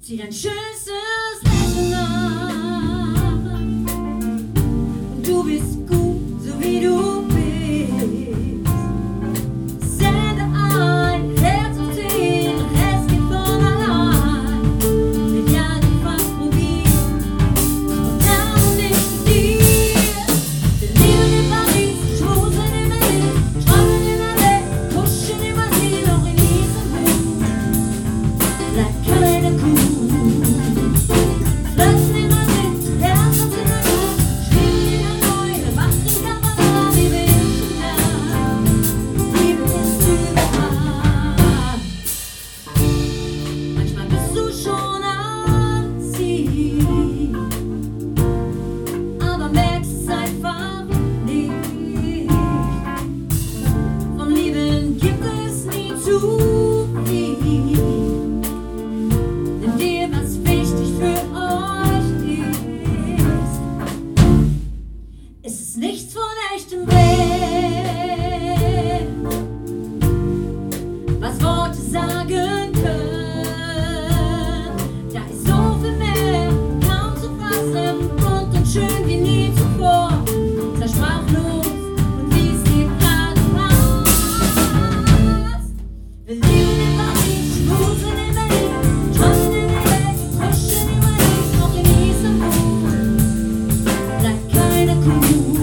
Zieh dein schönstes Lächeln an. Und du bist gut, so wie du bist. Sende ein Herz auf den Rest geht von allein. Wenn ja, du fast probieren. Und dann nicht mit dir. Wir leben in Paris, schmusen in Berlin, träumen in L.A., kuscheln in Brasilien, auch in Istanbul. Bleibt keine Kuh. Es ist nichts von echtem Wert, was Worte sagen können. Da ist so viel mehr, kaum zu fassen, bunt und schön wie nie zuvor. Sei sprachlos und wie es dir gerade passt. Wir leben in Paris, schmusen in Berlin, träumen in L.A., kuscheln in Brasilien, auch in Istanbul. Bleibt keine Kuh.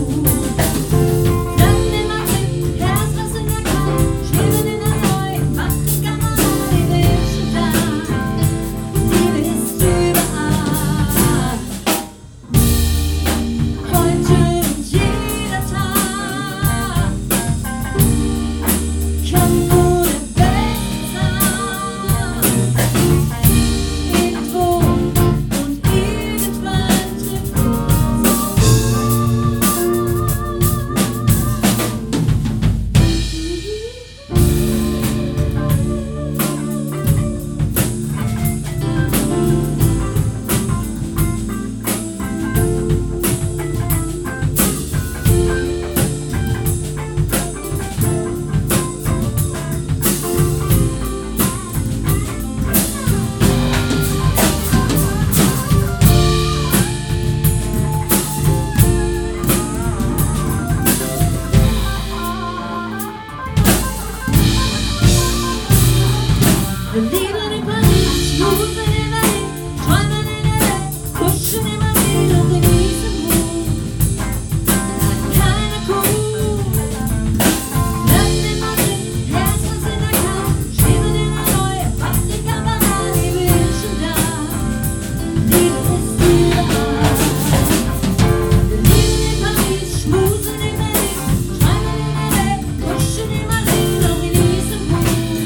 Wir leben in Paris, schmusen in Berlin, träumen in L.A., kuscheln in Brasilien und genießen Mut. Bleibt keine Kuh. Landen in Madrid, Herzens in Dakar, schweben in Hanoi, Afrika, Banal, Liebe ist schon da. Liebe ist überall. Wir leben in Paris, schmusen in Berlin, träumen in L.A., kuscheln in Brasilien und genießen Mut.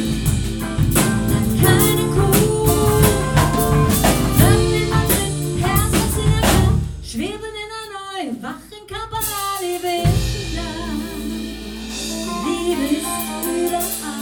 Schweben in Hanoi, wachen Kampala, Liebe ist da. Liebe ist überall.